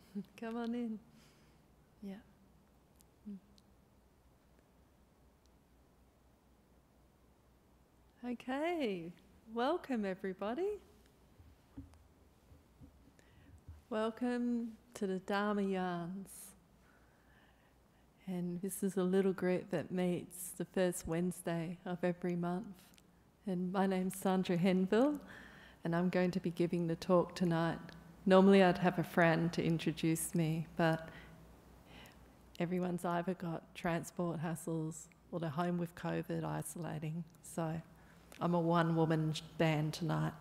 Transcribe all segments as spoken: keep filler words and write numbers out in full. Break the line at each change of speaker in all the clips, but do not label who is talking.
Come on in. Yeah. Okay, welcome everybody. Welcome to the Dharma Yarns. And this is a little group that meets the first Wednesday of every month. And my name's Sandra Henville, and I'm going to be giving the talk tonight. Normally I'd have a friend to introduce me, but everyone's either got transport hassles or they're home with COVID, isolating. So I'm a one-woman band tonight.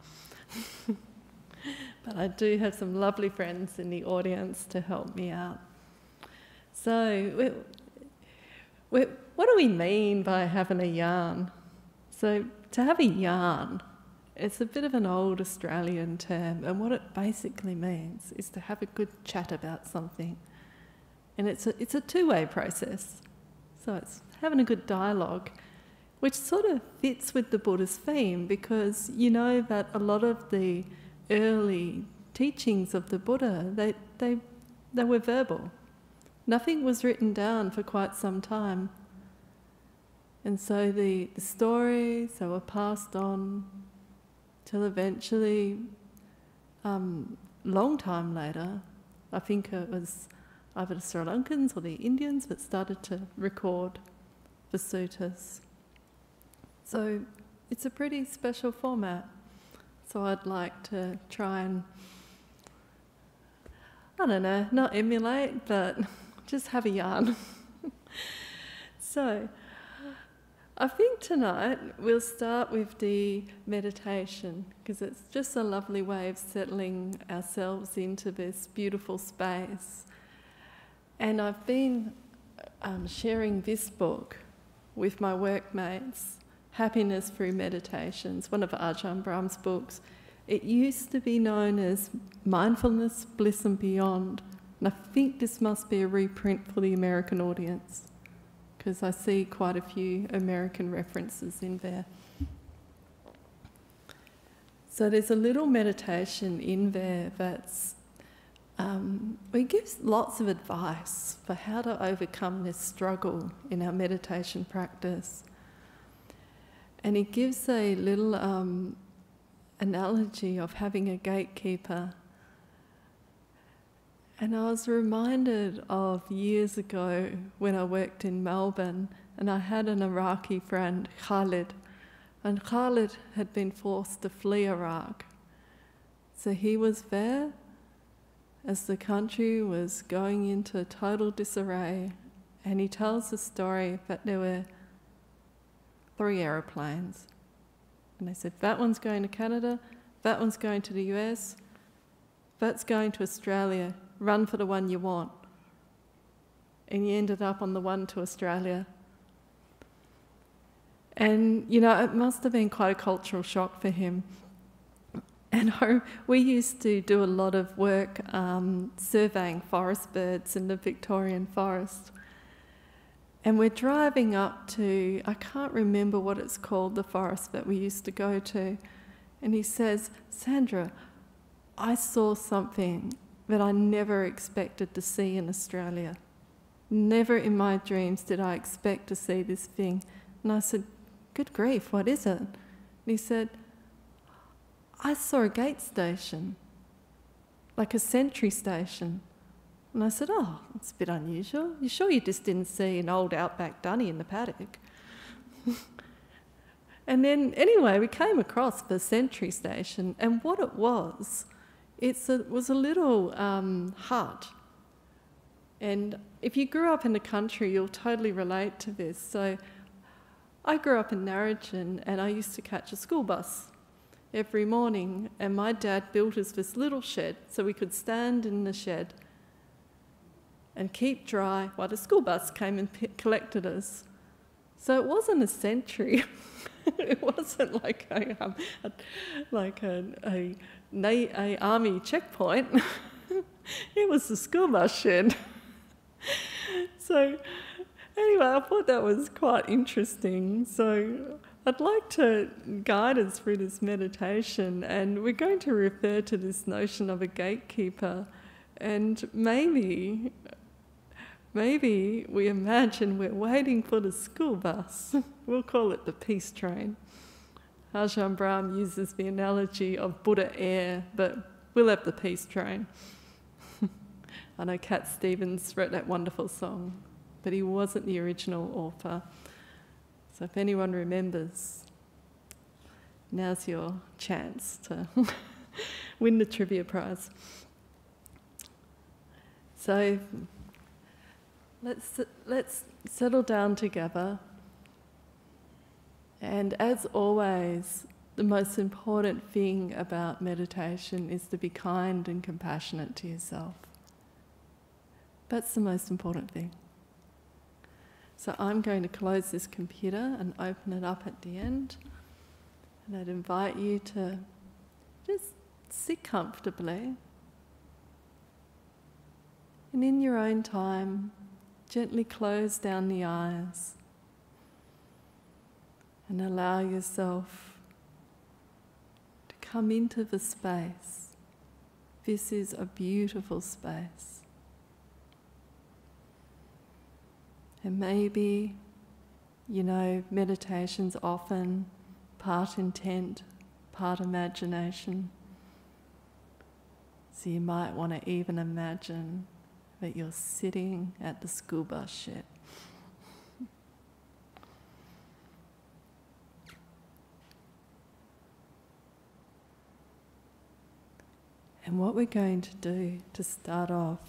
But I do have some lovely friends in the audience to help me out. So we, we, what do we mean by having a yarn? So to have a yarn, it's a bit of an old Australian term, and what it basically means is to have a good chat about something. And it's a, it's a two-way process. So it's having a good dialogue, which sort of fits with the Buddha's theme, because you know that a lot of the early teachings of the Buddha, they, they, they were verbal. Nothing was written down for quite some time. And so the, the stories, they were passed on till eventually, um, long time later, I think it was either the Sri Lankans or the Indians that started to record the suttas. So it's a pretty special format. So I'd like to try and, I don't know, not emulate, but just have a yarn. So I think tonight we'll start with the meditation, because it's just a lovely way of settling ourselves into this beautiful space. And I've been um, sharing this book with my workmates, Happiness Through Meditations, one of Ajahn Brahm's books. It used to be known as Mindfulness, Bliss and Beyond. And I think this must be a reprint for the American audience, because I see quite a few American references in there. So there's a little meditation in there that's, um, it gives lots of advice for how to overcome this struggle in our meditation practice. And it gives a little um, analogy of having a gatekeeper. And I was reminded of years ago when I worked in Melbourne, and I had an Iraqi friend, Khalid, and Khalid had been forced to flee Iraq. So he was there as the country was going into total disarray, and he tells the story that there were three aeroplanes. And they said, that one's going to Canada, that one's going to the U S, that's going to Australia. Run for the one you want. And he ended up on the one to Australia. And, you know, it must have been quite a cultural shock for him. And I, we used to do a lot of work um, surveying forest birds in the Victorian forest. And we're driving up to, I can't remember what it's called, the forest that we used to go to. And he says, Sandra, I saw something that I never expected to see in Australia. Never in my dreams did I expect to see this thing. And I said, good grief, what is it? And he said, I saw a gate station, like a sentry station. And I said, oh, that's a bit unusual. You sure you just didn't see an old outback dunny in the paddock? And then, anyway, we came across the sentry station, and what it was, it's a, it was a little um, hut. And if you grew up in the country, you'll totally relate to this. So I grew up in Narrogin, and I used to catch a school bus every morning, and my dad built us this little shed so we could stand in the shed and keep dry while the school bus came and p- collected us. So it wasn't a sentry. It wasn't like a, um, a like a, a, a army checkpoint. It was the school bus shed. So anyway, I thought that was quite interesting. So I'd like to guide us through this meditation, and we're going to refer to this notion of a gatekeeper And maybe, maybe we imagine we're waiting for the school bus. We'll call it the peace train. Ajahn Brahm uses the analogy of Buddha air, but we'll have the peace train. I know Cat Stevens wrote that wonderful song, but he wasn't the original author. So if anyone remembers, now's your chance to win the trivia prize. So let's, let's settle down together. And as always, the most important thing about meditation is to be kind and compassionate to yourself. That's the most important thing. So I'm going to close this computer and open it up at the end. And I'd invite you to just sit comfortably. And in your own time, gently close down the eyes. And allow yourself to come into the space. This is a beautiful space. And maybe, you know, meditation's often part intent, part imagination. So you might want to even imagine that you're sitting at the school bus shed. And what we're going to do to start off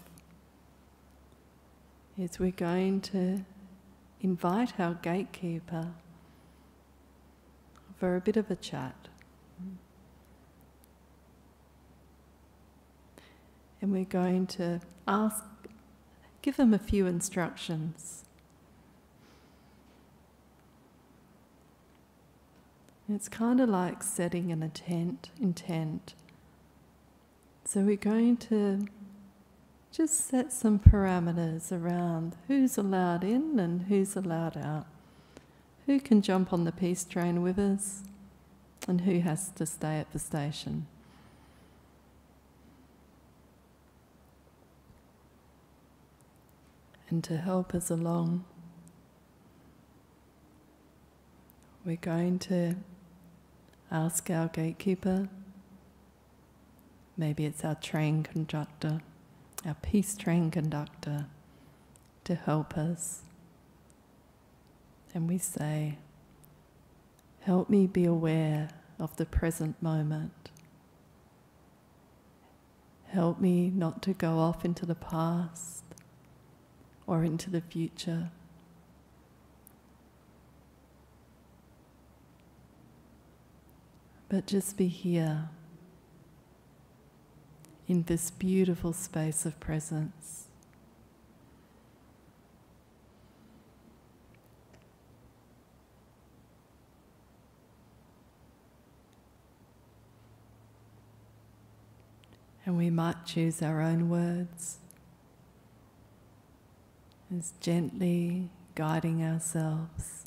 is we're going to invite our gatekeeper for a bit of a chat. And we're going to ask, give them a few instructions. It's kind of like setting an intent, intent. So we're going to just set some parameters around who's allowed in and who's allowed out. Who can jump on the peace train with us and who has to stay at the station. And to help us along, we're going to ask our gatekeeper, maybe it's our train conductor, our peace train conductor, to help us. And we say, help me be aware of the present moment. Help me not to go off into the past or into the future. But just be here in this beautiful space of presence. And we might choose our own words as gently guiding ourselves.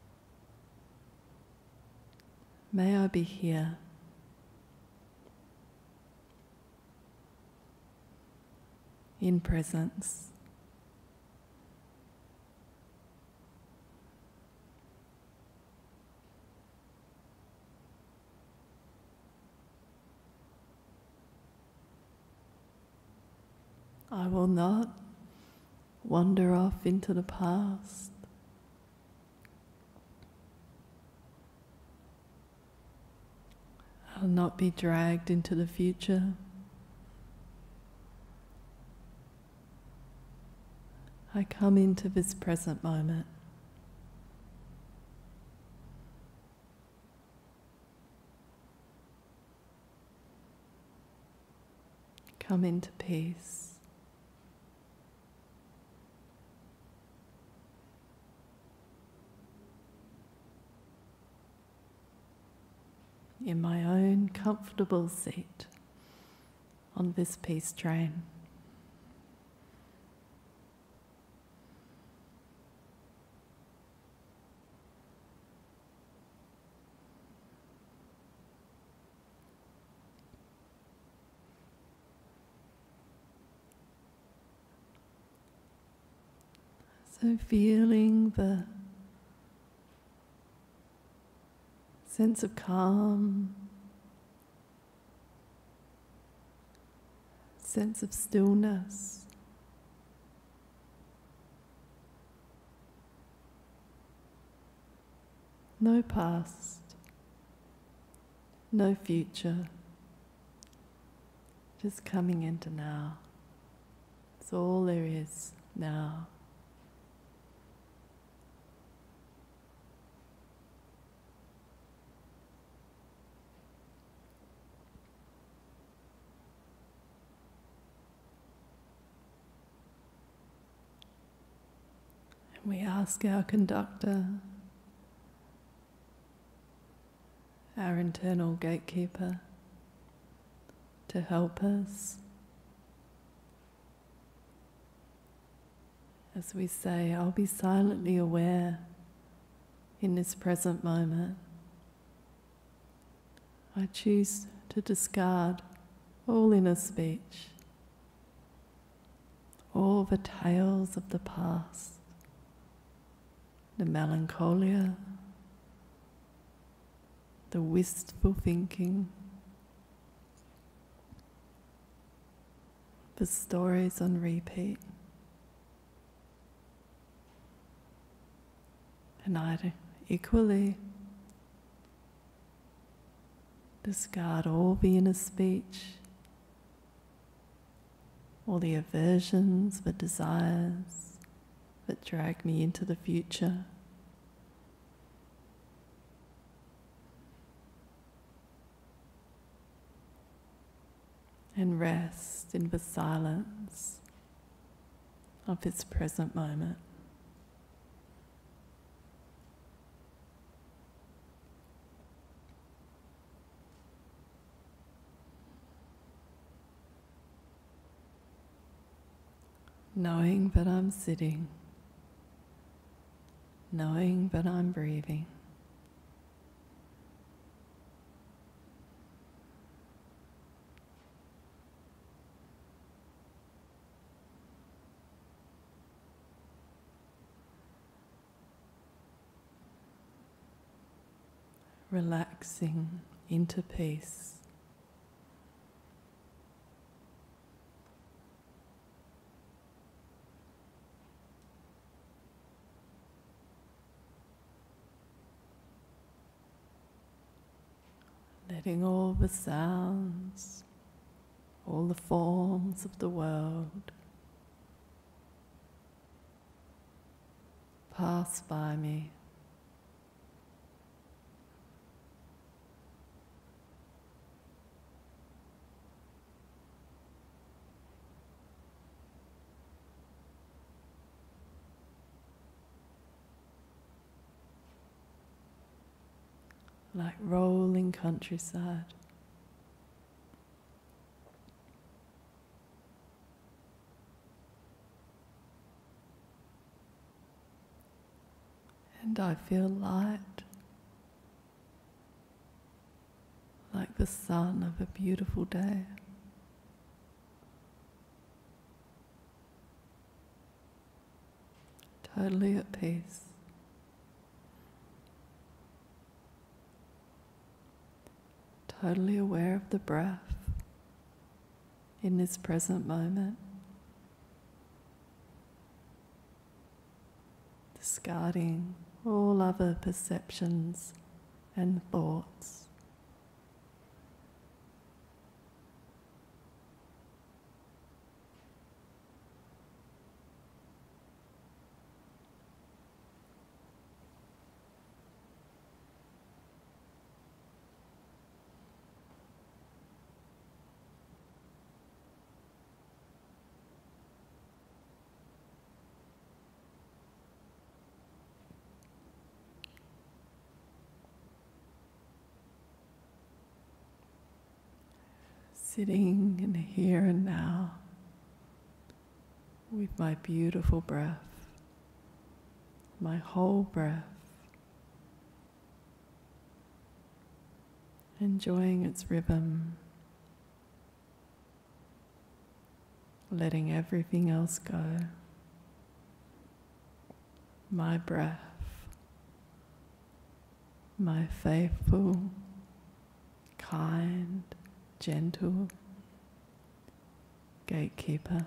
May I be here. In presence. I will not wander off into the past. I'll not be dragged into the future. I come into this present moment. Come into peace. In my own comfortable seat on this peace train. So feeling the sense of calm, sense of stillness. No past, no future, just coming into now. It's all there is now. And we ask our conductor, our internal gatekeeper, to help us as we say, I'll be silently aware in this present moment. I choose to discard all inner speech, all the tales of the past, the melancholia, the wistful thinking, the stories on repeat. And I'd equally discard all the inner speech, all the aversions, the desires that drag me into the future. And rest in the silence of this present moment. Knowing that I'm sitting, knowing that I'm breathing. Relaxing into peace. Letting all the sounds, all the forms of the world pass by me. Like rolling countryside. And I feel light, like the sun of a beautiful day. Totally at peace. Totally aware of the breath in this present moment. Discarding all other perceptions and thoughts. Sitting in the here and now with my beautiful breath, my whole breath, enjoying its rhythm, letting everything else go. my breath, my faithful, kind, gentle gatekeeper.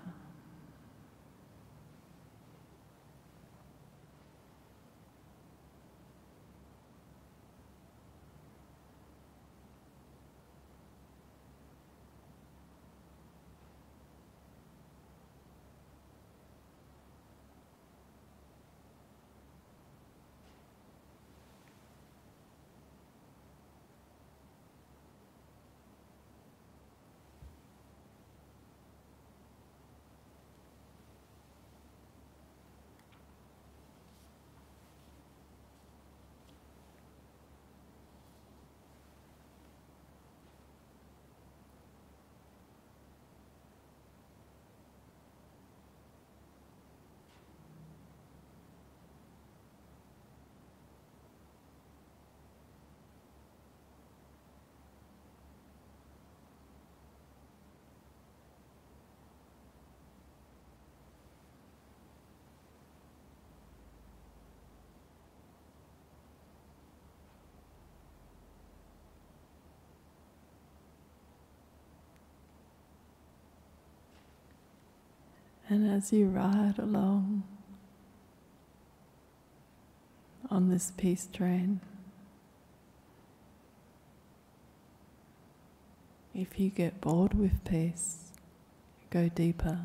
And as you ride along on this peace train, if you get bored with peace, go deeper.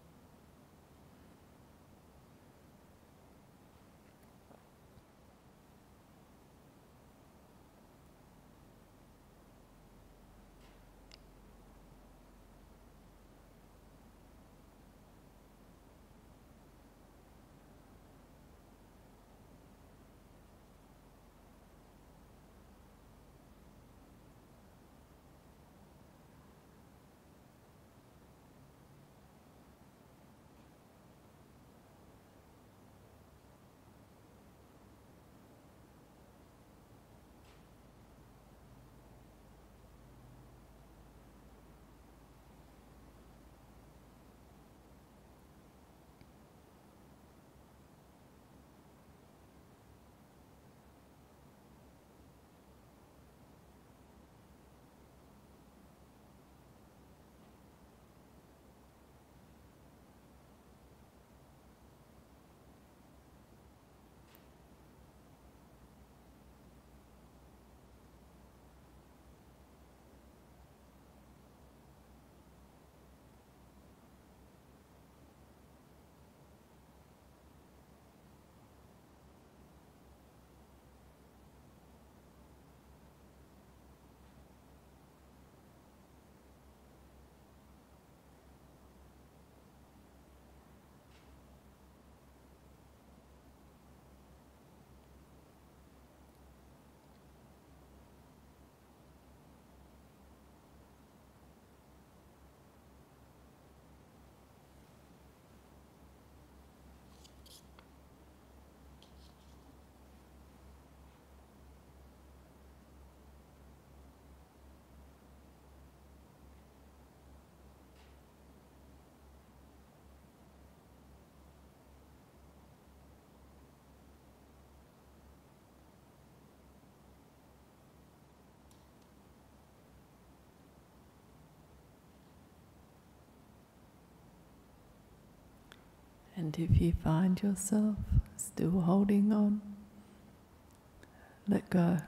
And if you find yourself still holding on, let go.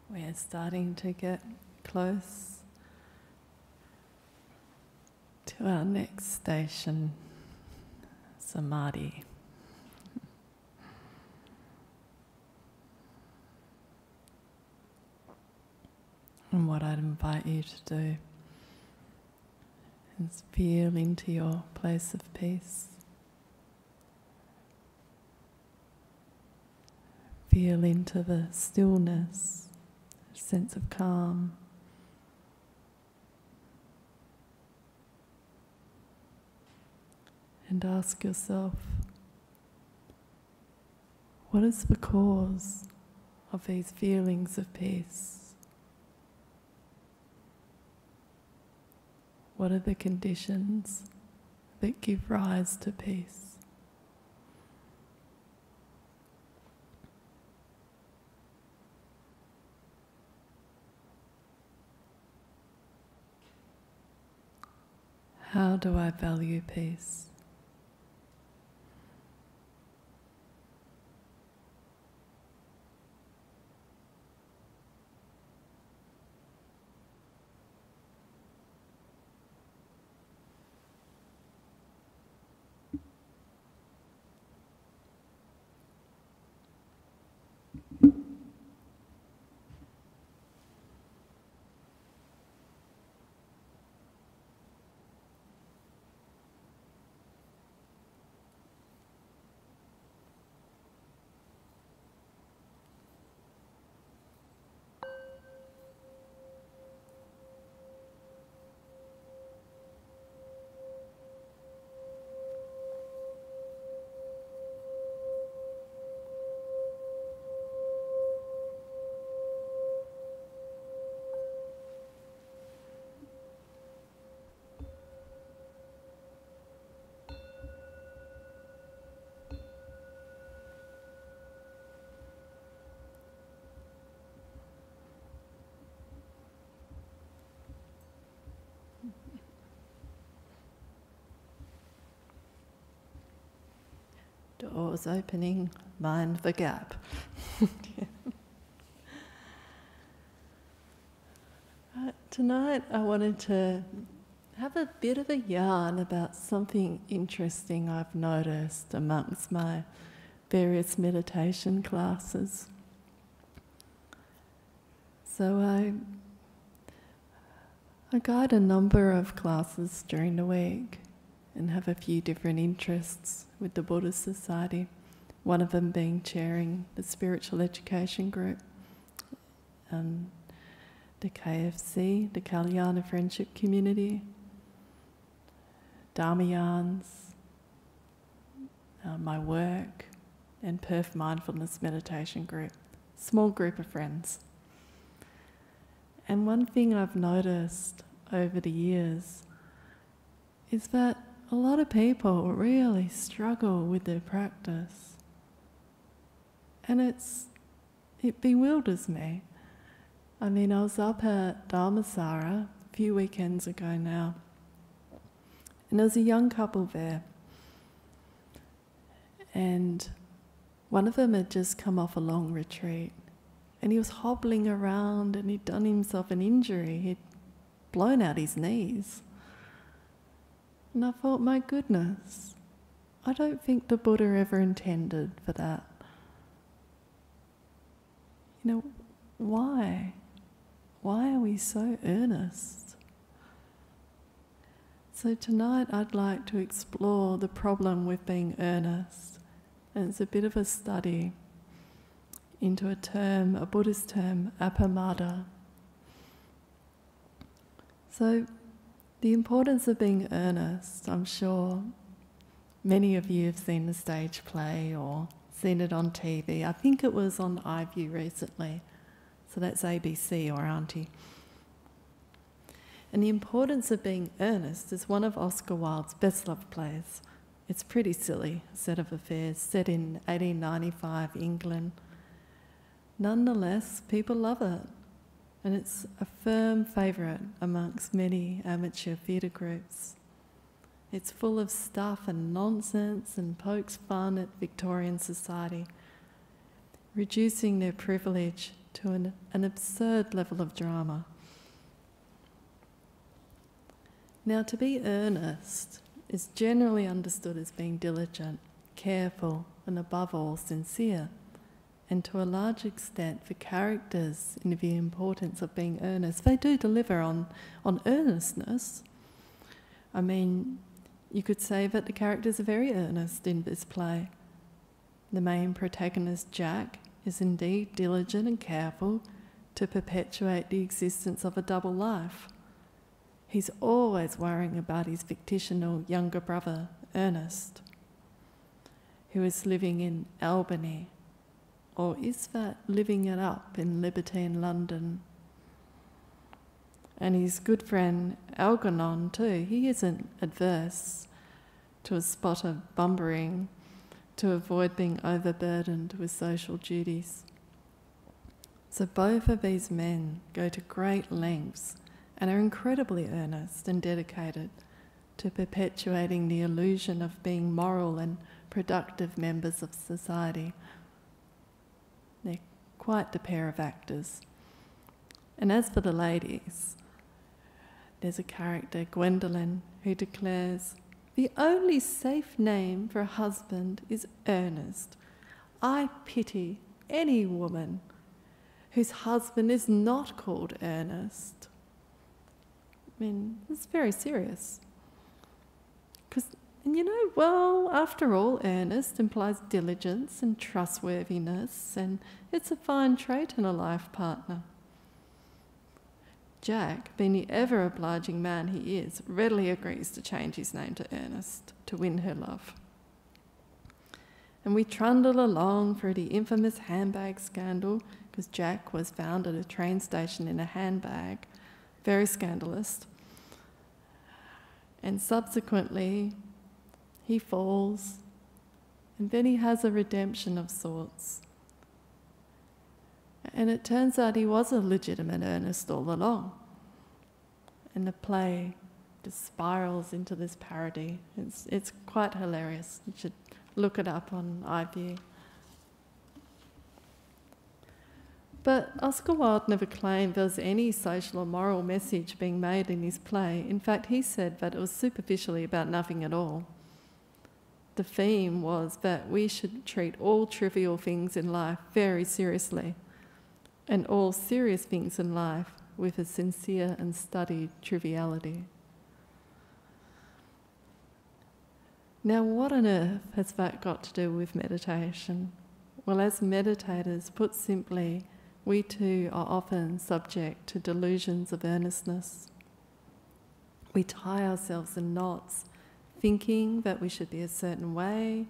We're starting to get close to our next station, Samadhi. And what I'd invite you to do is feel into your place of peace. Feel into the stillness, sense of calm. And ask yourself, what is the cause of these feelings of peace? What are the conditions that give rise to peace? How do I value peace? Doors opening, mind the gap. uh, tonight I wanted to have a bit of a yarn about something interesting I've noticed amongst my various meditation classes. So I, I guide a number of classes during the week and have a few different interests with the Buddhist Society, one of them being chairing the spiritual education group, um, the K F C, the Kalyana Friendship Community, Dharmayans, uh, my work, and Perth Mindfulness Meditation Group, small group of friends. And one thing I've noticed over the years is that a lot of people really struggle with their practice. And it's, it bewilders me. I mean, I was up at Dharmasara a few weekends ago now, and there was a young couple there. And one of them had just come off a long retreat, and he was hobbling around and he'd done himself an injury. He'd blown out his knees. And I thought, my goodness, I don't think the Buddha ever intended for that. You know, why? Why are we so earnest? So tonight I'd like to explore the problem with being earnest. And it's a bit of a study into a term, a Buddhist term, appamada. So the importance of being earnest, I'm sure many of you have seen the stage play or seen it on T V. I think it was on iView recently, so that's A B C or Auntie. And the importance of being earnest is one of Oscar Wilde's best-loved plays. It's pretty silly, set of affairs, set in eighteen ninety-five England. Nonetheless, people love it. And it's a firm favourite amongst many amateur theatre groups. It's full of stuff and nonsense and pokes fun at Victorian society, reducing their privilege to an, an absurd level of drama. Now, to be earnest is generally understood as being diligent, careful, and above all sincere. And to a large extent, for characters in the importance of being earnest, they do deliver on, on earnestness. I mean, you could say that the characters are very earnest in this play. The main protagonist, Jack, is indeed diligent and careful to perpetuate the existence of a double life. He's always worrying about his fictional younger brother, Ernest, who is living in Albany, or is that living it up in libertine London? And his good friend Algernon too, he isn't adverse to a spot of bumbering to avoid being overburdened with social duties. So both of these men go to great lengths and are incredibly earnest and dedicated to perpetuating the illusion of being moral and productive members of society. They're quite the pair of actors. And as for the ladies, there's a character, Gwendolen, who declares, "The only safe name for a husband is Ernest. I pity any woman whose husband is not called Ernest." I mean, it's very serious. Because, and you know, well, after all, earnest implies diligence and trustworthiness, and it's a fine trait in a life partner. Jack, being the ever-obliging man he is, readily agrees to change his name to Ernest to win her love. And we trundle along through the infamous handbag scandal, because Jack was found at a train station in a handbag, very scandalous. And subsequently, he falls, and then he has a redemption of sorts. And it turns out he was a legitimate Ernest all along. And the play just spirals into this parody. It's, it's quite hilarious. You should look it up on iView. But Oscar Wilde never claimed there was any social or moral message being made in his play. In fact, he said that it was superficially about nothing at all. The theme was that we should treat all trivial things in life very seriously, and all serious things in life with a sincere and studied triviality. Now, what on earth has that got to do with meditation? Well, as meditators, put simply, we too are often subject to delusions of earnestness. We tie ourselves in knots, thinking that we should be a certain way.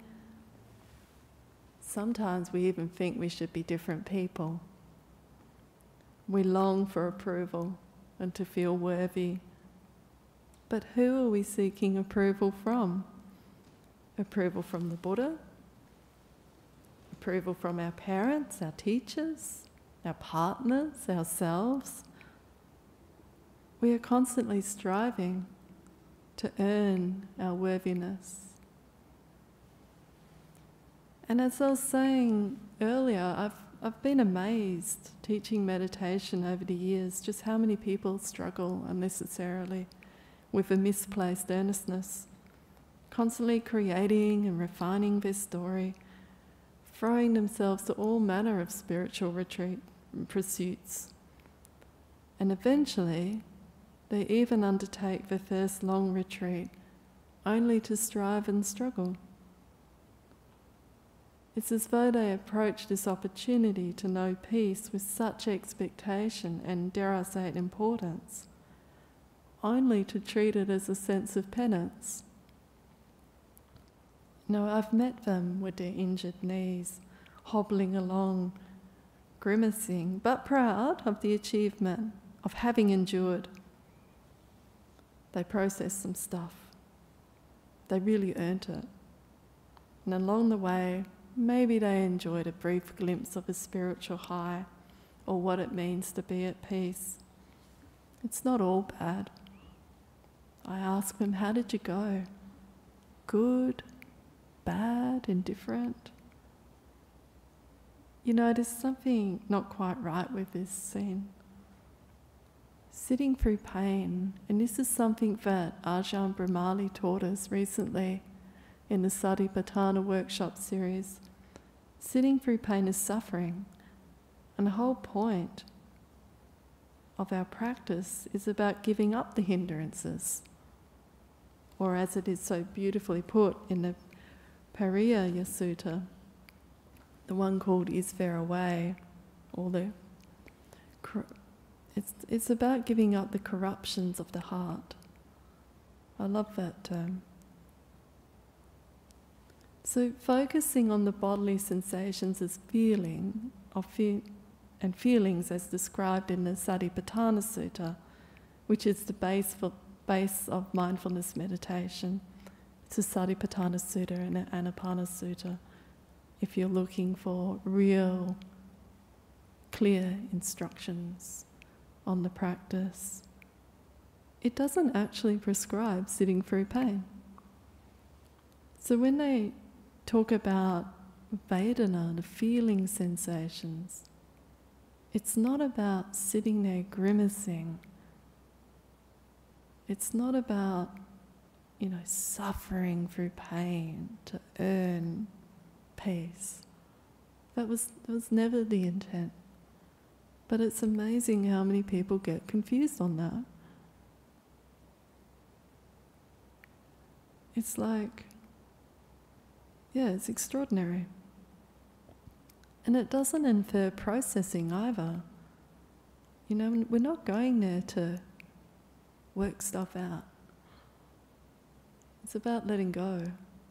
Sometimes we even think we should be different people. We long for approval and to feel worthy. But who are we seeking approval from? Approval from the Buddha? Approval from our parents, our teachers, our partners, ourselves? We are constantly striving to earn our worthiness. And as I was saying earlier, I've, I've been amazed teaching meditation over the years, just how many people struggle unnecessarily with a misplaced earnestness, constantly creating and refining their story, throwing themselves to all manner of spiritual retreat pursuits. And eventually, they even undertake the first long retreat only to strive and struggle. It's as though they approach this opportunity to know peace with such expectation and, dare I say it, importance, only to treat it as a sense of penance. No, I've met them with their injured knees, hobbling along, grimacing, but proud of the achievement of having endured. They processed some stuff. They really earned it. And along the way, maybe they enjoyed a brief glimpse of a spiritual high or what it means to be at peace. It's not all bad. I ask them, how did you go? Good? Bad? Indifferent? you know, there's something not quite right with this scene. Sitting through pain, and this is something that Ajahn Brahmali taught us recently in the Satipatthana workshop series. Sitting through pain is suffering, and the whole point of our practice is about giving up the hindrances, or as it is so beautifully put in the Pariyaya Sutta, the one called Is There a Way, or the it's it's about giving up the corruptions of the heart. I love that term. So focusing on the bodily sensations as feeling of fe- and feelings as described in the Satipatthana Sutta, which is the base for base of mindfulness meditation. It's a Satipatthana Sutta and an Anapana Sutta. If you're looking for real, clear instructions on the practice, it doesn't actually prescribe sitting through pain. So when they talk about Vedana, the feeling sensations, it's not about sitting there grimacing. It's not about, you know, suffering through pain to earn peace. That was, that was never the intent. But it's amazing how many people get confused on that. It's like, yeah, it's extraordinary. And it doesn't infer processing either. You know, we're not going there to work stuff out. It's about letting go.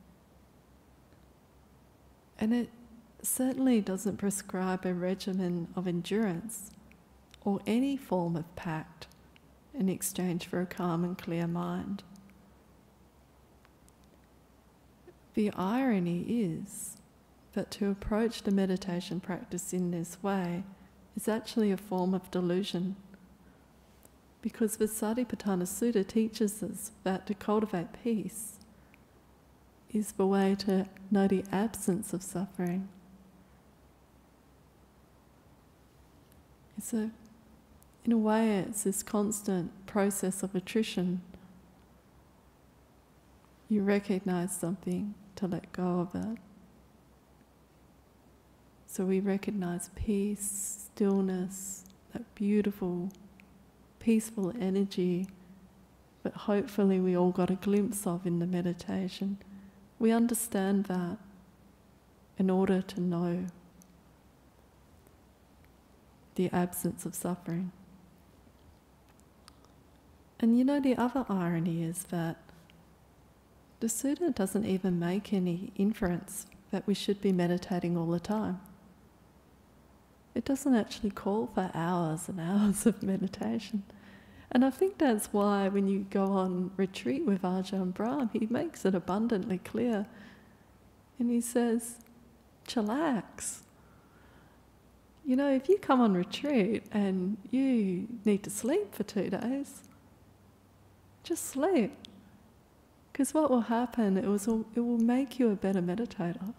And it certainly doesn't prescribe a regimen of endurance or any form of pact in exchange for a calm and clear mind. The irony is that to approach the meditation practice in this way is actually a form of delusion, because the Satipatthana Sutta teaches us that to cultivate peace is the way to know the absence of suffering. It's a, in a way, it's this constant process of attrition. You recognize something to let go of it. So we recognize peace, stillness, that beautiful, peaceful energy that hopefully we all got a glimpse of in the meditation. We understand that in order to know the absence of suffering. And you know, the other irony is that the Sutta doesn't even make any inference that we should be meditating all the time. It doesn't actually call for hours and hours of meditation. And I think that's why when you go on retreat with Ajahn Brahm, he makes it abundantly clear. And he says, chillax. You know, if you come on retreat and you need to sleep for two days, just sleep. Because what will happen, it, was, it will make you a better meditator.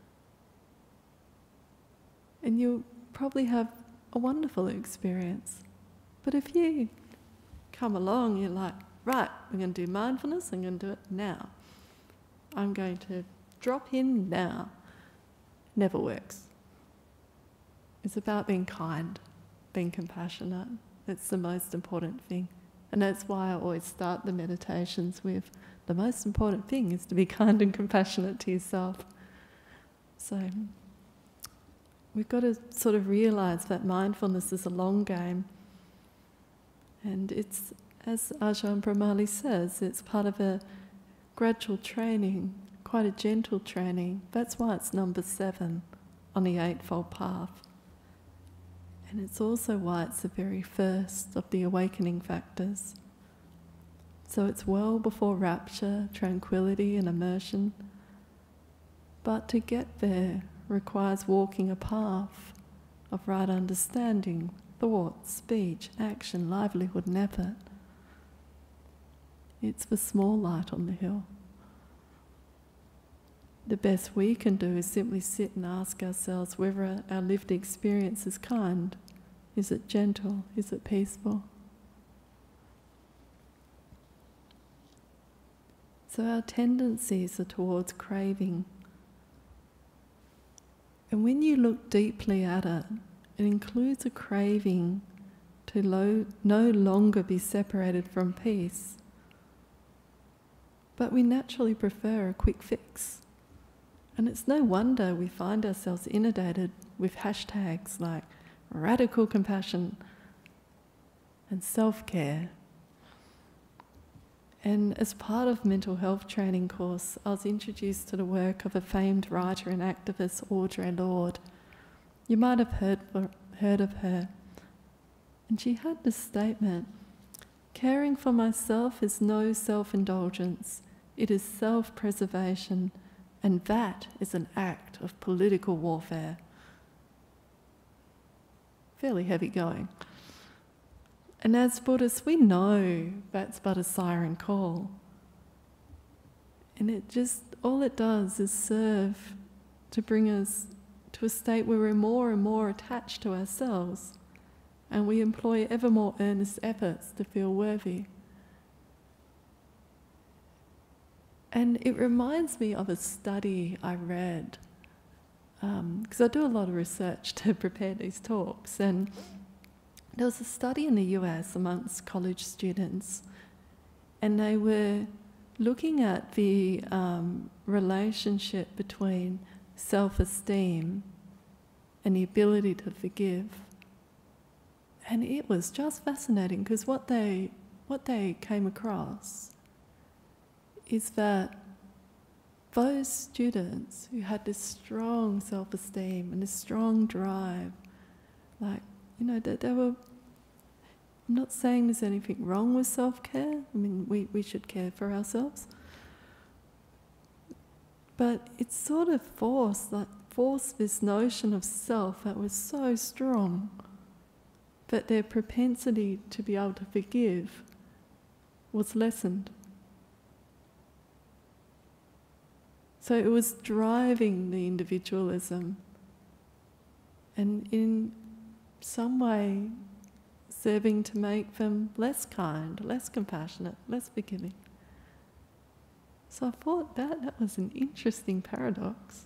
And you'll probably have a wonderful experience. But if you come along, you're like, right, I'm going to do mindfulness, I'm going to do it now. I'm going to drop in now. Never works. It's about being kind, being compassionate. It's the most important thing. And that's why I always start the meditations with, the most important thing is to be kind and compassionate to yourself. So we've got to sort of realise that mindfulness is a long game. And it's, as Ajahn Brahmali says, it's part of a gradual training, quite a gentle training. That's why it's number seven on the Eightfold Path. And it's also why it's the very first of the awakening factors. So it's well before rapture, tranquility and immersion. But to get there requires walking a path of right understanding, thought, speech, action, livelihood and effort. It's the small light on the hill. the best we can do is simply sit and ask ourselves whether our lived experience is kind. Is it gentle? Is it peaceful? So our tendencies are towards craving. And when you look deeply at it, it includes a craving to lo- no longer be separated from peace. But we naturally prefer a quick fix. And it's no wonder we find ourselves inundated with hashtags like radical compassion and self-care. And as part of mental health training course, I was introduced to the work of a famed writer and activist, Audre Lorde. You might have heard, heard of her. And she had this statement: caring for myself is no self-indulgence, it is self-preservation, and that is an act of political warfare. Fairly heavy going. And as Buddhists, we know that's but a siren call. And it just, all it does is serve to bring us to a state where we're more and more attached to ourselves, and we employ ever more earnest efforts to feel worthy. And it reminds me of a study I read, because um, I do a lot of research to prepare these talks, and there was a study in the U S amongst college students, and they were looking at the um, relationship between self-esteem and the ability to forgive. And it was just fascinating, because what they, what they came across is that those students who had this strong self-esteem and this strong drive, like, you know, that they were, I'm not saying there's anything wrong with self-care. I mean, we, we should care for ourselves. But it sort of forced, like, forced this notion of self that was so strong that their propensity to be able to forgive was lessened. So it was driving the individualism, and in some way serving to make them less kind, less compassionate, less forgiving. So I thought that, that was an interesting paradox.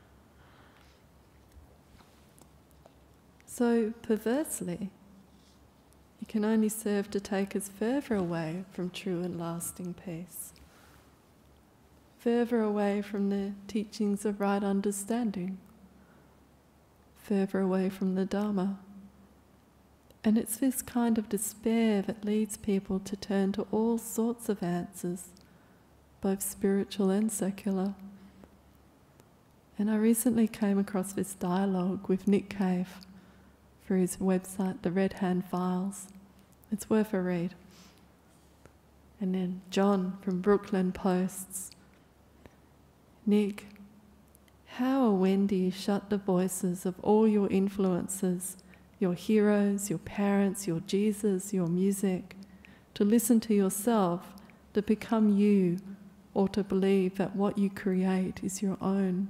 So perversely, it can only serve to take us further away from true and lasting peace, further away from the teachings of right understanding, further away from the Dharma. And it's this kind of despair that leads people to turn to all sorts of answers, both spiritual and secular. And I recently came across this dialogue with Nick Cave through his website, The Red Hand Files. It's worth a read. And then John from Brooklyn posts, Nick, how or when do you shut the voices of all your influences, your heroes, your parents, your Jesus, your music, to listen to yourself, to become you, or to believe that what you create is your own?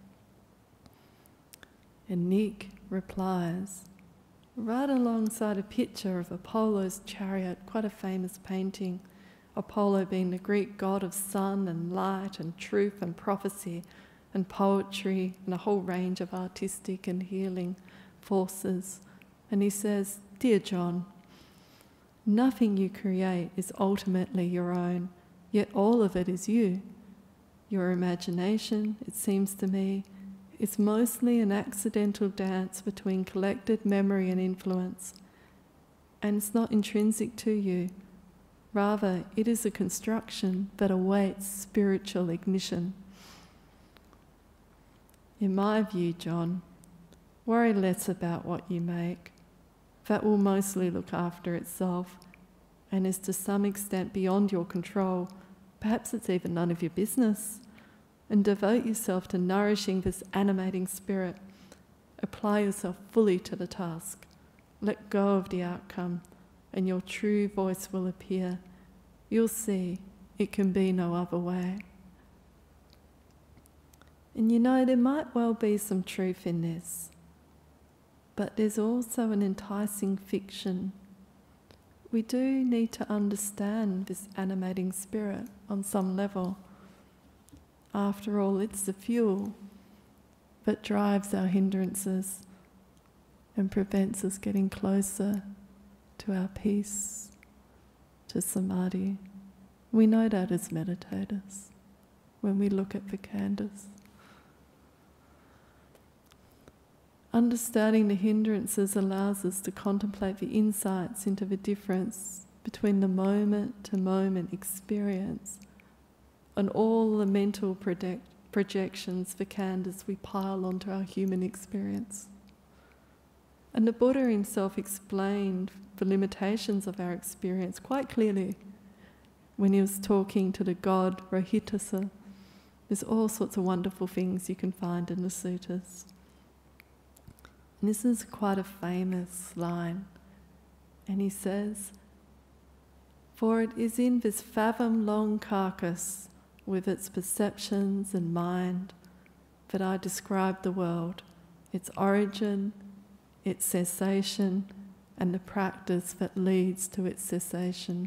And Nick replies, right alongside a picture of Apollo's chariot, quite a famous painting, Apollo being the Greek god of sun and light and truth and prophecy and poetry and a whole range of artistic and healing forces. And he says, dear John, nothing you create is ultimately your own, yet all of it is you. Your imagination, it seems to me, is mostly an accidental dance between collected memory and influence, and it's not intrinsic to you. Rather, it is a construction that awaits spiritual ignition. In my view, John, worry less about what you make. That will mostly look after itself and is to some extent beyond your control. Perhaps it's even none of your business. And devote yourself to nourishing this animating spirit. Apply yourself fully to the task. Let go of the outcome, and your true voice will appear. You'll see it can be no other way. And you know, there might well be some truth in this, but there's also an enticing fiction. We do need to understand this animating spirit on some level. After all, it's the fuel that drives our hindrances and prevents us getting closer to our peace, to samadhi. We know that as meditators when we look at Vikandas. Understanding the hindrances allows us to contemplate the insights into the difference between the moment-to-moment experience and all the mental project projections, Vikandas, we pile onto our human experience. And the Buddha himself explained the limitations of our experience quite clearly when he was talking to the god Rohitasa. There's all sorts of wonderful things you can find in the suttas. And this is quite a famous line. And he says, "For it is in this fathom-long carcass, with its perceptions and mind, that I describe the world, its origin, its cessation, and the practice that leads to its cessation."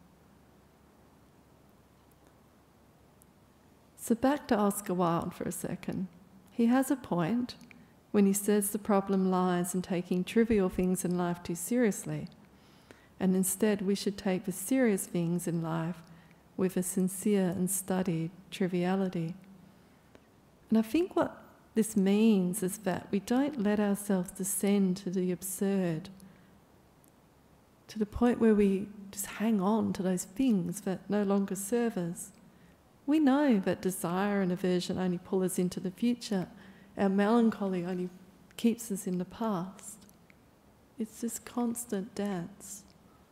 So back to Oscar Wilde for a second. He has a point when he says the problem lies in taking trivial things in life too seriously, and instead we should take the serious things in life with a sincere and studied triviality. And I think what this means is that we don't let ourselves descend to the absurd, to the point where we just hang on to those things that no longer serve us. We know that desire and aversion only pull us into the future. Our melancholy only keeps us in the past. It's this constant dance.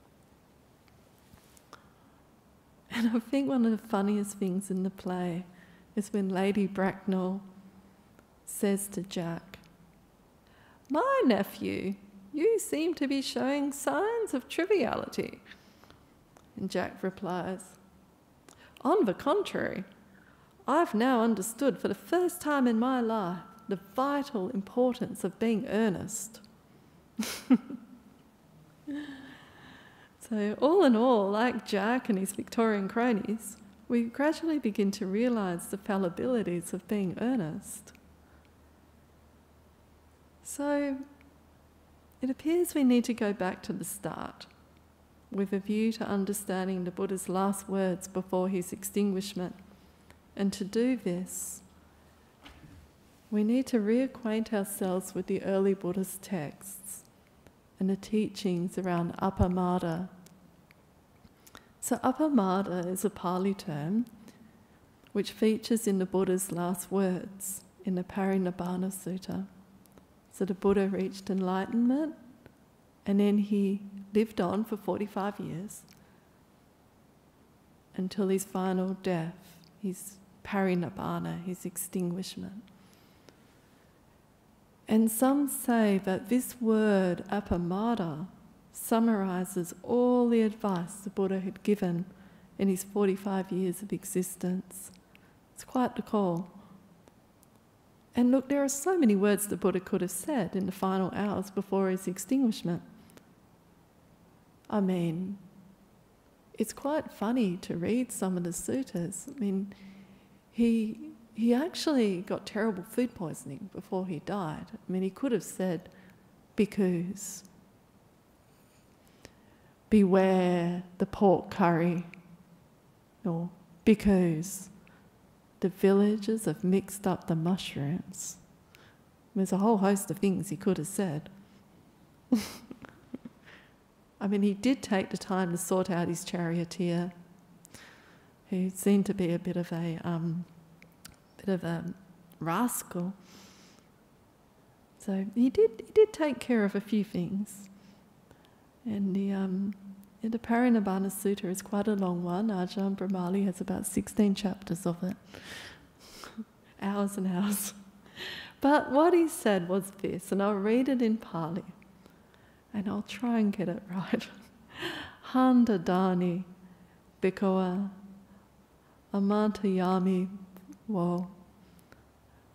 And I think one of the funniest things in the play is when Lady Bracknell says to Jack, "My nephew, you seem to be showing signs of triviality." And Jack replies, "On the contrary, I've now understood for the first time in my life the vital importance of being earnest." So all in all, like Jack and his Victorian cronies, we gradually begin to realise the fallibilities of being earnest. So it appears we need to go back to the start with a view to understanding the Buddha's last words before his extinguishment. And to do this, we need to reacquaint ourselves with the early Buddhist texts and the teachings around appamada. So appamada is a Pali term which features in the Buddha's last words in the Parinibbana Sutta. So the Buddha reached enlightenment and then he lived on for forty-five years until his final death, his parinibbana, his extinguishment. And some say that this word, appamada, summarizes all the advice the Buddha had given in his forty-five years of existence. It's quite the call. And look, there are so many words the Buddha could have said in the final hours before his extinguishment. I mean, it's quite funny to read some of the suttas. I mean, he he actually got terrible food poisoning before he died. I mean, he could have said, "Bhikkhus, beware the pork curry," or "Bhikkhus, the villagers have mixed up the mushrooms." There's a whole host of things he could have said. I mean, he did take the time to sort out his charioteer, who seemed to be a bit of a um, bit of a rascal. So he did he did take care of a few things. And the um, the Parinibbana Sutta is quite a long one. Ajahn Brahmali has about sixteen chapters of it. Hours and hours. But what he said was this, and I'll read it in Pali, and I'll try and get it right. Handa dani bhikkhava amantayami wo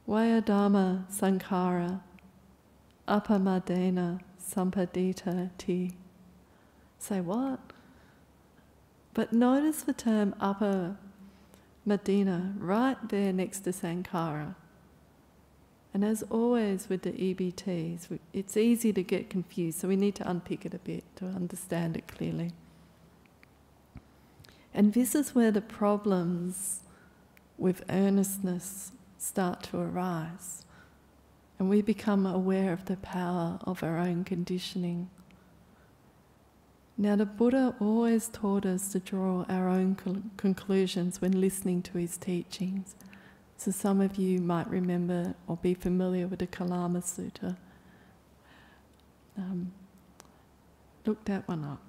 Vayadharma Sankara, Apamadena Sampadita Ti. Say what? But notice the term Apamadena right there next to Sankara. And as always with the E B Ts, it's easy to get confused, so we need to unpick it a bit to understand it clearly. And this is where the problems with earnestness start to arise. And we become aware of the power of our own conditioning. Now, the Buddha always taught us to draw our own conclusions when listening to his teachings. So some of you might remember or be familiar with the Kalama Sutta. Um, look that one up.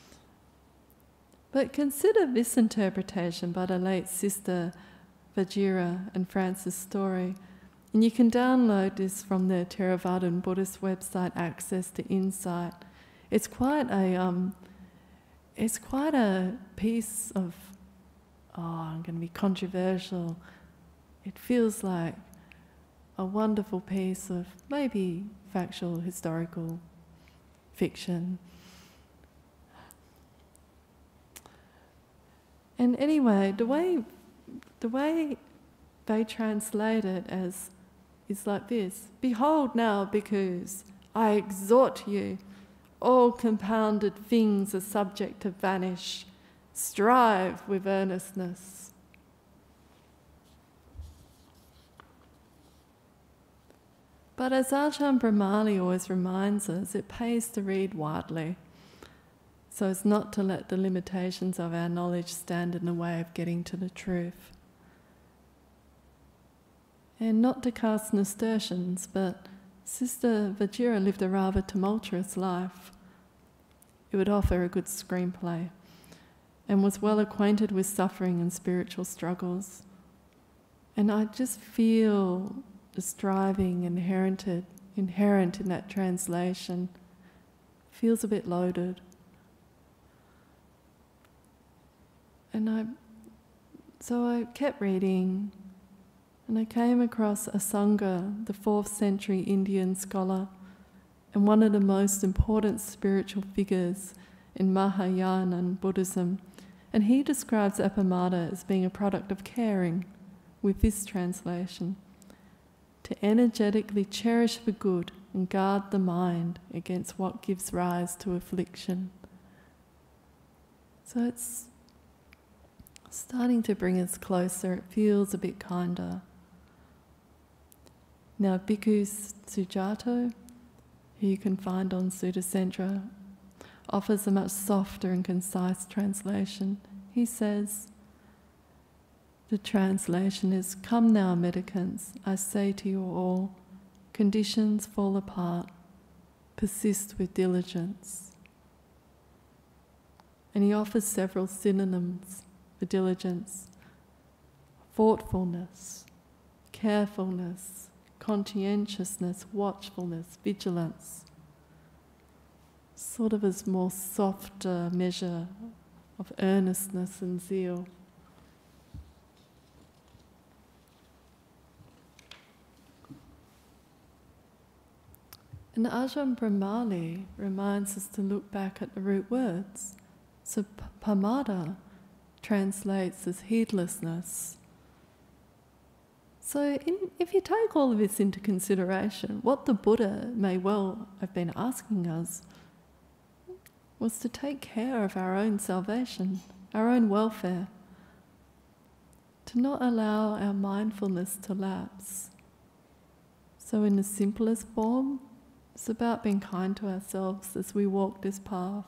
But consider this interpretation by the late Sister Vajira and Francis Story. And you can download this from the Theravadan Buddhist website, Access to Insight. It's quite a, um, it's quite a piece of, oh, I'm going to be controversial. It feels like a wonderful piece of maybe factual, historical fiction. And anyway, the way, the way they translate it as is like this: Behold now, bhikkhus, I exhort you, all compounded things are subject to vanish. Strive with earnestness. But as Ajahn Brahmali always reminds us, it pays to read widely, so as not to let the limitations of our knowledge stand in the way of getting to the truth. And not to cast nasturtiums, but Sister Vajira lived a rather tumultuous life. It would offer a good screenplay, and was well acquainted with suffering and spiritual struggles. And I just feel the striving inherent, inherent in that translation feels a bit loaded. And I, so I kept reading, and I came across Asanga, the fourth century Indian scholar, and one of the most important spiritual figures in Mahayana Buddhism. And he describes Appamada as being a product of caring, with this translation: to energetically cherish the good and guard the mind against what gives rise to affliction. So it's starting to bring us closer. It feels a bit kinder. Now, Bhikkhu Sujato, who you can find on Sutta Centra, offers a much softer and concise translation. He says, the translation is, "Come now, medicants, I say to you all, conditions fall apart, persist with diligence." And he offers several synonyms for diligence: thoughtfulness, carefulness, conscientiousness, watchfulness, vigilance. Sort of as more softer measure of earnestness and zeal. And Ajahn Brahmali reminds us to look back at the root words. So pamada translates as heedlessness. So in, if you take all of this into consideration, what the Buddha may well have been asking us was to take care of our own salvation, our own welfare, to not allow our mindfulness to lapse. So in the simplest form, it's about being kind to ourselves as we walk this path.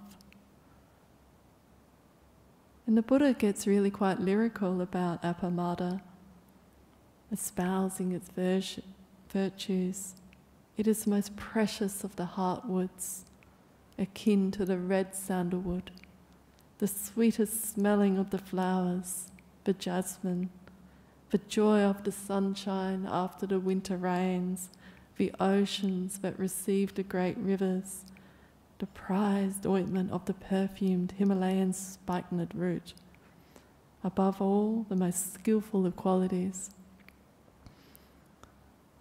And the Buddha gets really quite lyrical about Appamada, espousing its virtues. It is the most precious of the heartwoods, akin to the red sandalwood, the sweetest smelling of the flowers, the jasmine, the joy of the sunshine after the winter rains, the oceans that receive the great rivers, the prized ointment of the perfumed Himalayan spikenard root. Above all, the most skillful of qualities.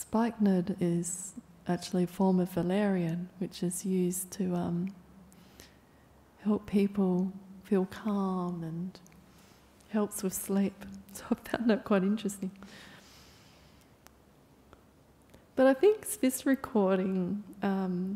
spikenard is actually a form of valerian, which is used to um, help people feel calm and helps with sleep. So I found that quite interesting. But I think this recording um,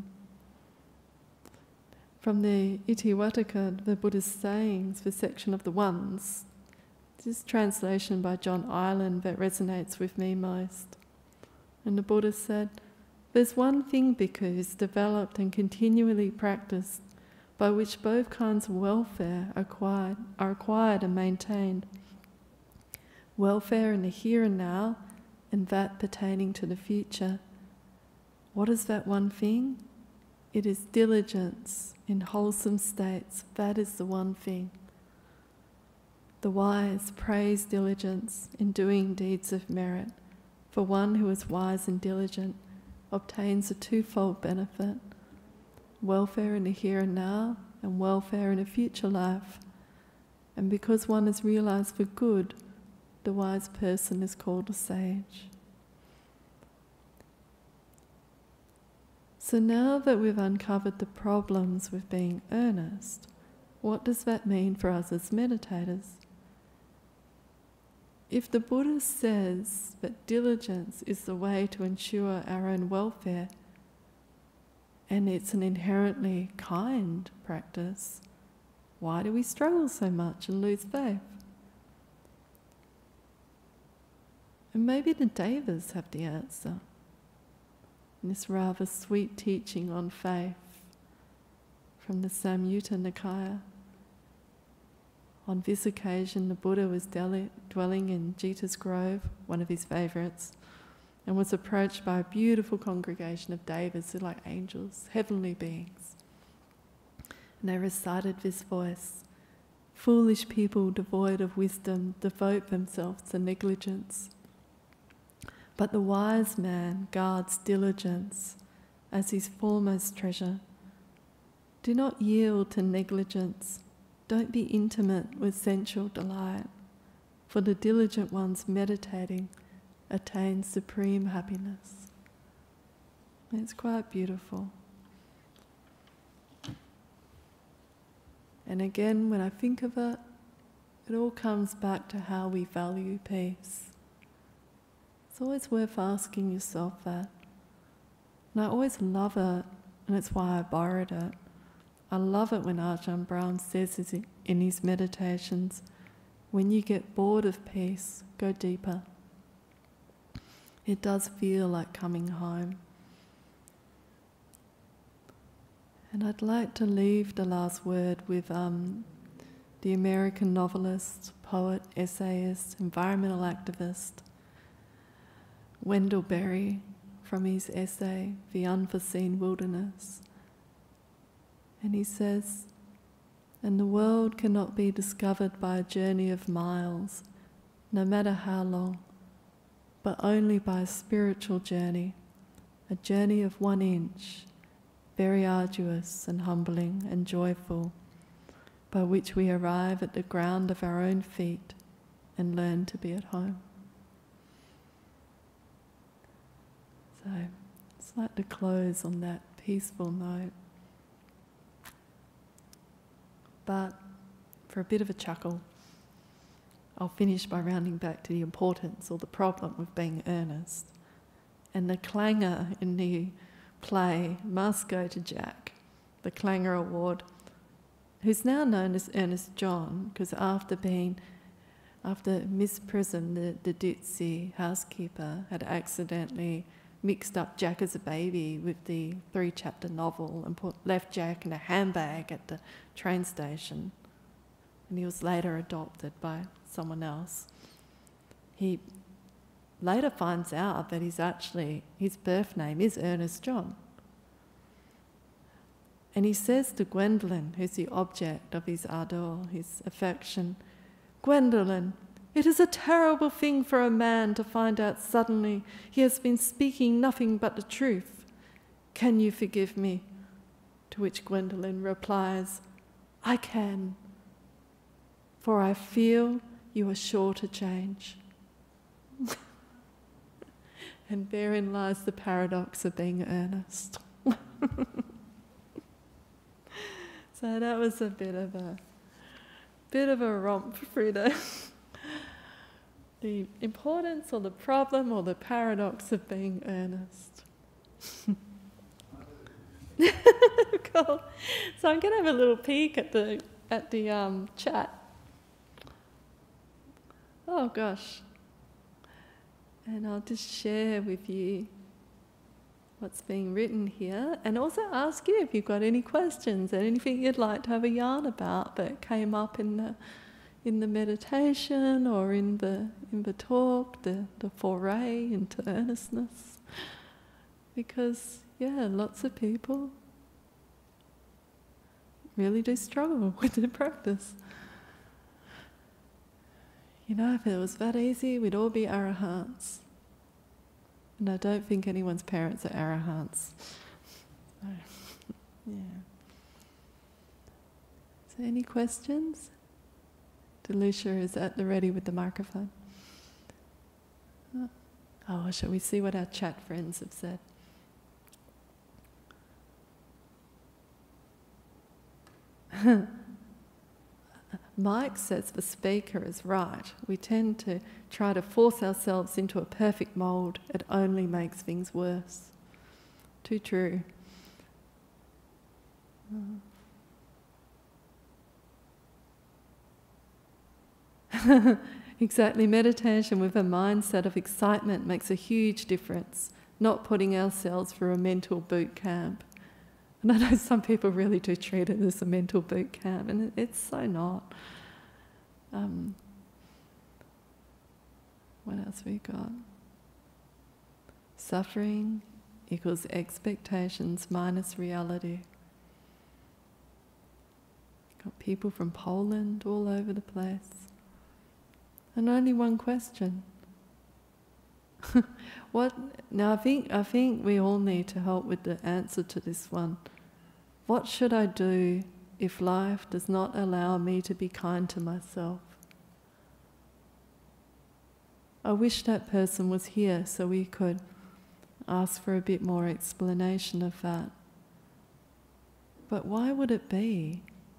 from the Itiwataka, the Buddha's sayings, the section of the ones, this translation by John Ireland that resonates with me most. And the Buddha said, "There's one thing, bhikkhus, developed and continually practiced, by which both kinds of welfare are acquired, are acquired and maintained. Welfare in the here and now, and that pertaining to the future. What is that one thing? It is diligence in wholesome states. That is the one thing. The wise praise diligence in doing deeds of merit. For one who is wise and diligent obtains a twofold benefit, welfare in the here and now and welfare in a future life. And because one is realized for good, the wise person is called a sage." So now that we've uncovered the problems with being earnest, what does that mean for us as meditators? If the Buddha says that diligence is the way to ensure our own welfare, and it's an inherently kind practice, why do we struggle so much and lose faith? And maybe the Devas have the answer in this rather sweet teaching on faith from the Samyutta Nikaya. On this occasion, the Buddha was dwelling in Jita's Grove, one of his favourites, and was approached by a beautiful congregation of devas who are like angels, heavenly beings. And they recited this voice: "Foolish people devoid of wisdom devote themselves to negligence. But the wise man guards diligence as his foremost treasure. Do not yield to negligence. Don't be intimate with sensual delight, for the diligent ones meditating attain supreme happiness." It's quite beautiful. And again, when I think of it, it all comes back to how we value peace. It's always worth asking yourself that. And I always love it, and it's why I borrowed it. I love it when Ajahn Brahm says in his meditations, when you get bored of peace, go deeper. It does feel like coming home. And I'd like to leave the last word with um, the American novelist, poet, essayist, environmental activist, Wendell Berry, from his essay, The Unforeseen Wilderness. And he says, "And the world cannot be discovered by a journey of miles, no matter how long, but only by a spiritual journey, a journey of one inch, very arduous and humbling and joyful, by which we arrive at the ground of our own feet and learn to be at home." So, I'd just like to close on that peaceful note. But for a bit of a chuckle, I'll finish by rounding back to the importance or the problem of being earnest. And the clangor in the play must go to Jack, the Clangor Award, who's now known as Ernest John, because after being, after Miss Prism, the, the ditzy housekeeper, had accidentally mixed up Jack as a baby with the three-chapter novel and put, left Jack in a handbag at the train station, and he was later adopted by someone else. He later finds out that he's actually, his birth name is Ernest John. And he says to Gwendolyn, who's the object of his ardor, his affection, "Gwendolyn, it is a terrible thing for a man to find out suddenly he has been speaking nothing but the truth. Can you forgive me?" To which Gwendolyn replies, "I can, for I feel you are sure to change." And therein lies the paradox of being earnest. So that was a bit of a bit of a romp through the the importance or the problem or the paradox of being earnest. Cool. So I'm going to have a little peek at the at the um, chat. Oh gosh. And I'll just share with you what's being written here, and also ask you if you've got any questions and anything you'd like to have a yarn about that came up in the in the meditation or in the in the talk, the, the foray into earnestness. Because yeah, lots of people really do struggle with the practice. You know, if it was that easy, we'd all be arahants. And I don't think anyone's parents are arahants. So, yeah. So any questions? Delucia is at the ready with the microphone. Oh, shall we see what our chat friends have said? Mike says the speaker is right. We tend to try to force ourselves into a perfect mould. It only makes things worse. Too true. Exactly. Meditation with a mindset of excitement makes a huge difference, not putting ourselves through a mental boot camp. And I know some people really do treat it as a mental boot camp, and it's so not. Um, what else we got? Suffering equals expectations minus reality. Got people from Poland all over the place. And only one question. What? Now I think I think we all need to help with the answer to this one. What should I do if life does not allow me to be kind to myself? I wish that person was here so we could ask for a bit more explanation of that. But why would it be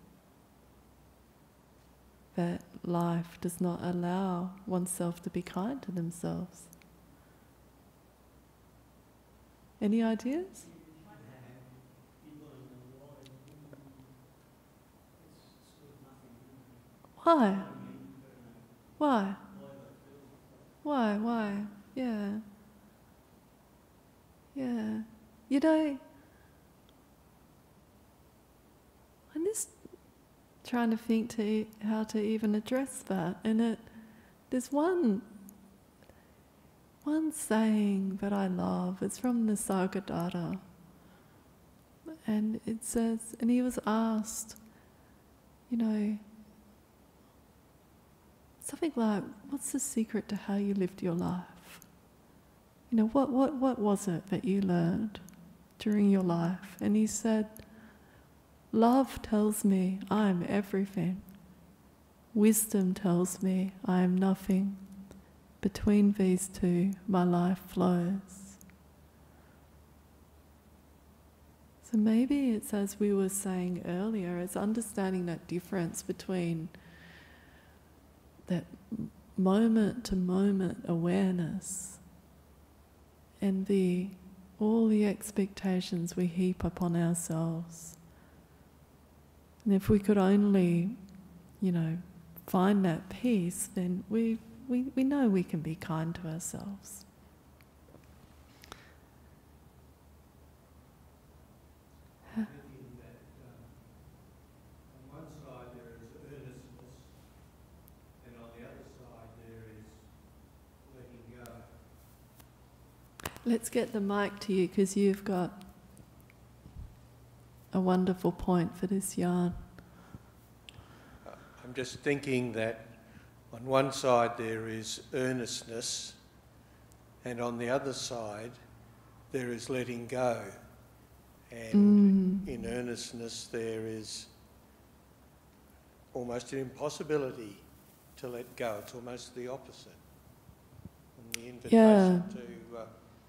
that life does not allow oneself to be kind to themselves? Any ideas? Why? Why? Why? Why? Yeah. Yeah. You know, I'm just trying to think to how to even address that. And it, there's one, one saying that I love. It's from the Nisargadatta. And it says, and he was asked, you know, something like, what's the secret to how you lived your life? You know, what, what, what was it that you learned during your life? And he said, love tells me I am everything. Wisdom tells me I am nothing. Between these two, my life flows. So maybe it's, as we were saying earlier, it's understanding that difference between that moment-to-moment awareness and the all the expectations we heap upon ourselves. And if we could only, you know, find that peace, then we, we, we know we can be kind to ourselves. Let's get the mic to you because you've got a wonderful point for this yarn.
I'm just thinking that on one side there is earnestness and on the other side there is letting go. And mm. in earnestness there is almost an impossibility to let go. It's almost the opposite. And the invitation yeah. to uh,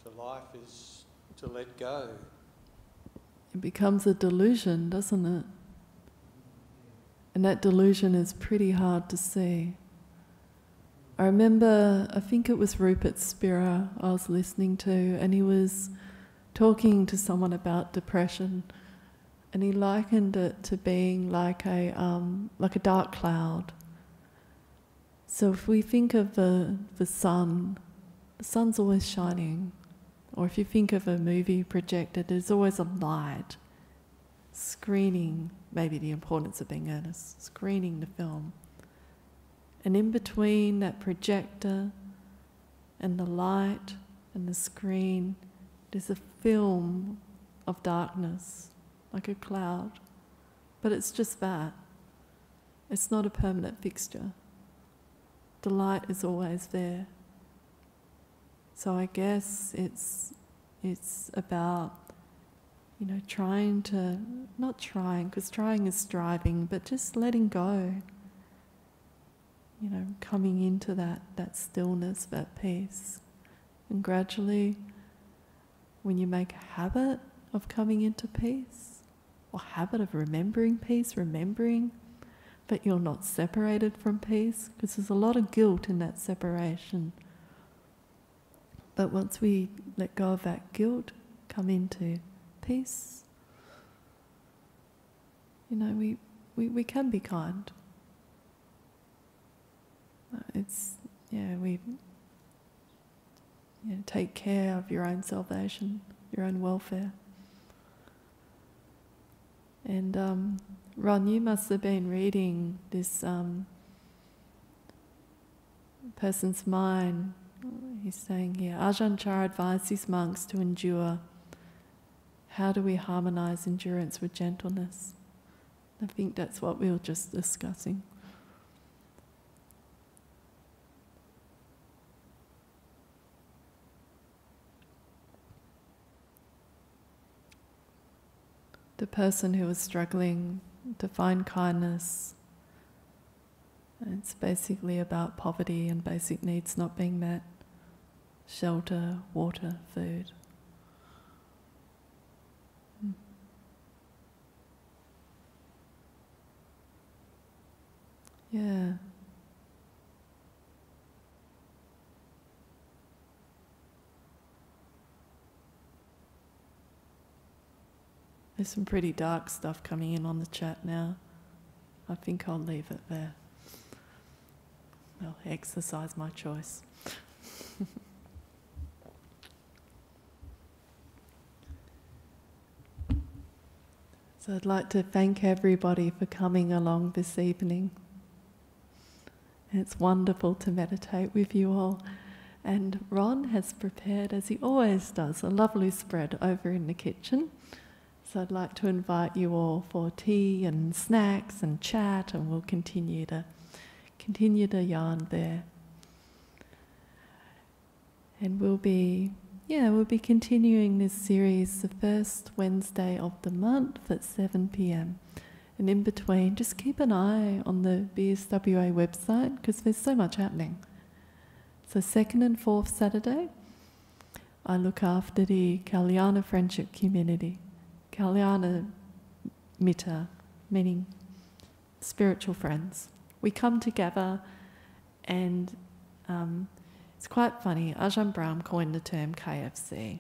to life is to let go.
It becomes a delusion, doesn't it? And that delusion is pretty hard to see. I remember, I think it was Rupert Spira I was listening to, and he was talking to someone about depression, and he likened it to being like a um, like a dark cloud. So if we think of the the sun, the sun's always shining. Or if you think of a movie projected, there's always a light screening, maybe the importance of being earnest, screening the film. And in between that projector and the light and the screen, there's a film of darkness, like a cloud. But it's just that. It's not a permanent fixture. The light is always there. So I guess it's it's about, you know, trying to, not trying, because trying is striving, but just letting go. You know, coming into that, that stillness, that peace. And gradually, when you make a habit of coming into peace, or habit of remembering peace, remembering that you're not separated from peace, because there's a lot of guilt in that separation. But once we let go of that guilt, come into peace, you know, we, we, we can be kind. It's, yeah, we you know, take care of your own salvation, your own welfare. And um, Ron, you must have been reading this um, person's mind. He's saying here, Ajahn Chah advised his monks to endure. How do we harmonise endurance with gentleness? I think that's what we were just discussing. The person who was struggling to find kindness, it's basically about poverty and basic needs not being met. Shelter, water, food. Mm. Yeah. There's some pretty dark stuff coming in on the chat now. I think I'll leave it there. I'll exercise my choice. So I'd like to thank everybody for coming along this evening. It's wonderful to meditate with you all. And Ron has prepared, as he always does, a lovely spread over in the kitchen. So I'd like to invite you all for tea and snacks and chat, and we'll continue to continue to yarn there. And we'll be, yeah, we'll be continuing this series the first Wednesday of the month at seven p m. And in between, just keep an eye on the B S W A website, because there's so much happening. So second and fourth Saturday, I look after the Kalyana Friendship Community. Kalyana Mitta, meaning spiritual friends. We come together, and um, it's quite funny. Ajahn Brahm coined the term K F C.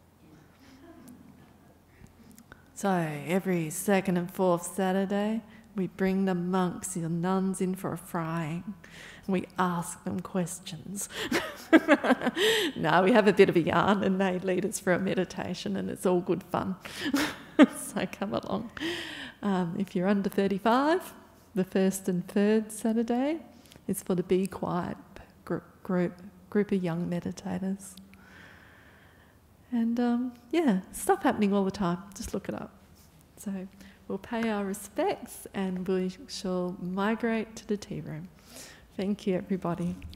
So every second and fourth Saturday, we bring the monks and nuns in for a frying, and we ask them questions. No, we have a bit of a yarn, and they lead us for a meditation, and it's all good fun. So come along. Um, if you're under thirty-five, the first and third Saturday is for the Be Quiet group, group, group of young meditators. And um, yeah, stuff happening all the time. Just look it up. So we'll pay our respects, and we shall migrate to the tea room. Thank you, everybody.